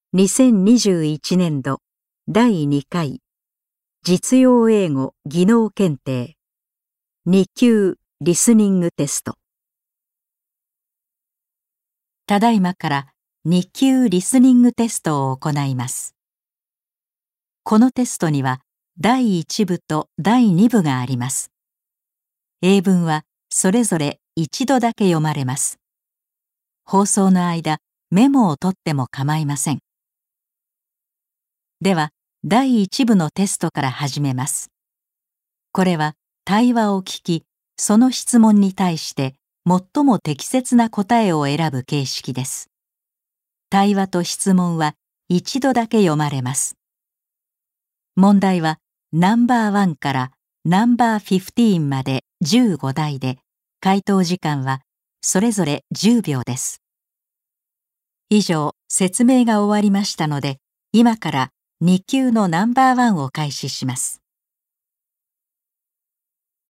2021年度第2回実用英語技能検定2級リスニングテスト。ただいまから2級リスニングテストを行います。このテストには第1部と第2部があります。英文はそれぞれ一度だけ読まれます。放送の間、メモを取っても構いません。では、第1部のテストから始めます。これは対話を聞き、その質問に対して最も適切な答えを選ぶ形式です。対話と質問は一度だけ読まれます。問題はナンバー1からナンバー15まで15題で、回答時間はそれぞれ10秒です。以上、説明が終わりましたので、今から2級のナンバー1を開始します。